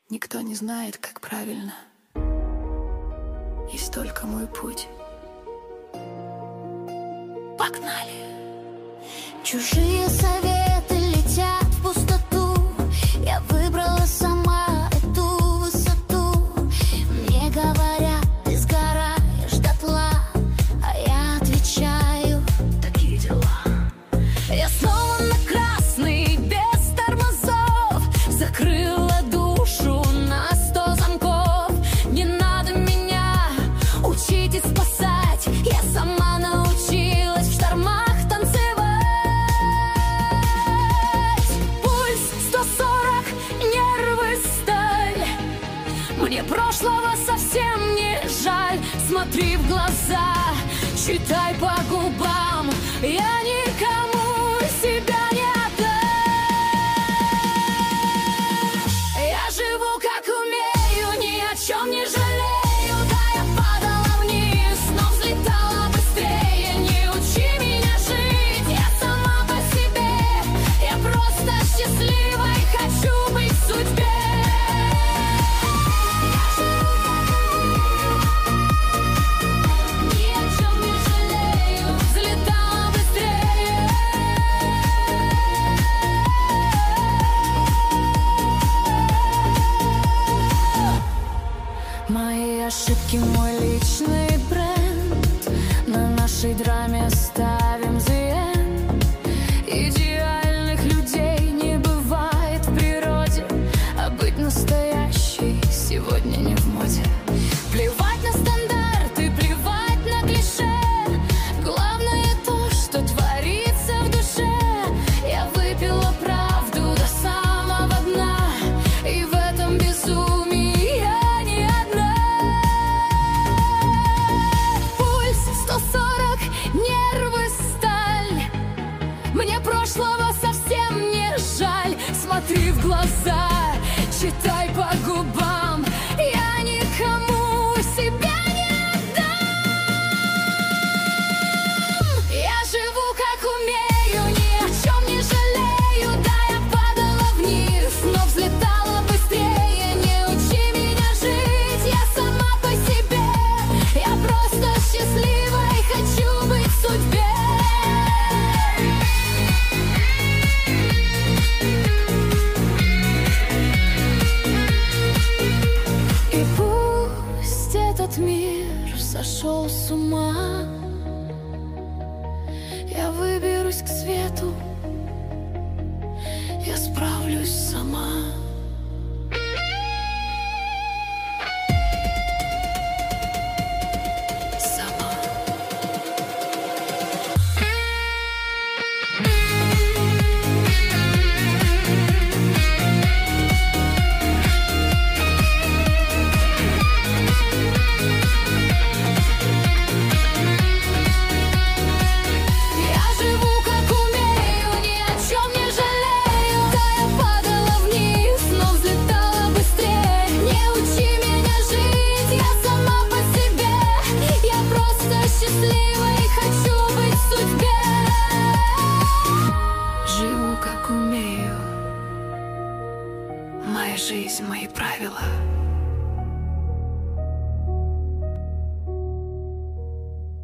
Никто не знает, как правильно. Есть только мой путь. Погнали! Чужие советы летят в пустоту. Я выбрала сама эту высоту. Мне говорят, ты сгораешь дотла, а я отвечаю, Такие дела. я снова на красный, без тормозов. Закрыла душу на 100 замков. Не надо меня учить и спасать. Я сама научилась в штормах танцевать. Пульс 140, нервы сталь. Мне прошлого совсем не жаль. Смотри в глаза, читай по губам. Я никому себя не отдам. Я живу как умею, ни о чем не жалею. Да, я падала вниз, но взлетала быстрее. Не учи меня жить, я сама по себе. Я просто счастлива и хочу быть в судьбе. Ни о чем не жалею, взлетала быстрее. Мои ошибки, мой личный бренд. На нашей драме ставим the end. Идеальных людей не бывает в природе, а быть настоящей сегодня не в моде. Плевать на стандарты, плевать на клише. Главное то, что творится в душе. Я выпила правду до самого дна, и в этом безумии я не одна. Пульс 140, нервы сталь. Мне прошлого совсем не жаль. Смотри в глаза, читай по губам. Я никому себя не отдам. Я живу как умею, ни о чем не жалею. Да, я падала вниз, но взлетала быстрее. Не учи меня жить, я сама по себе. Я просто счастлива и хочу быть в судьбе. И пусть этот мир сошел с ума, я выберусь к свету, я справлюсь сама. Сама. Я живу как умею, ни о чем не жалею. Да, я падала вниз, но взлетала быстрее. Не учи меня жить, я сама по себе. Я просто счастлива и хочу быть в судьбе. Живу как умею. Моя жизнь, мои правила.